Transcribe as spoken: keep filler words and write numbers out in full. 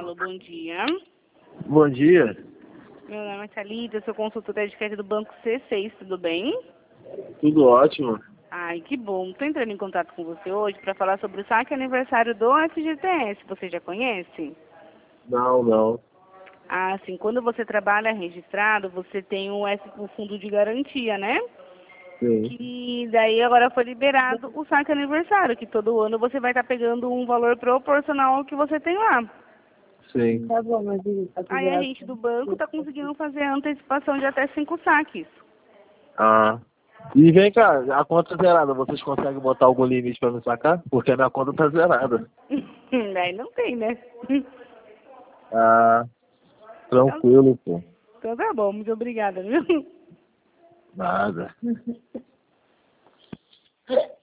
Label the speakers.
Speaker 1: Alô, bom dia.
Speaker 2: Bom dia.
Speaker 1: Meu nome é Thalita, eu sou consultora de crédito do Banco C seis, tudo bem?
Speaker 2: Tudo ótimo.
Speaker 1: Ai, que bom. Estou entrando em contato com você hoje para falar sobre o saque aniversário do F G T S. Você já conhece?
Speaker 2: Não, não.
Speaker 1: Ah, sim. Quando você trabalha registrado, você tem o, F, o fundo de garantia, né?
Speaker 2: Sim.
Speaker 1: Que daí agora foi liberado o saque aniversário, que todo ano você vai estar pegando um valor proporcional ao que você tem lá.
Speaker 2: Sim.
Speaker 3: Tá bom, mas ele tá
Speaker 1: Aí a
Speaker 3: liberado.
Speaker 1: gente do banco está conseguindo fazer a antecipação de até cinco saques.
Speaker 2: Ah. E vem cá, a conta zerada, vocês conseguem botar algum limite pra me sacar? Porque a minha conta tá zerada.
Speaker 1: Daí não tem, né?
Speaker 2: Ah, tranquilo, pô.
Speaker 1: Então tá bom, muito obrigada, viu?
Speaker 2: Nada.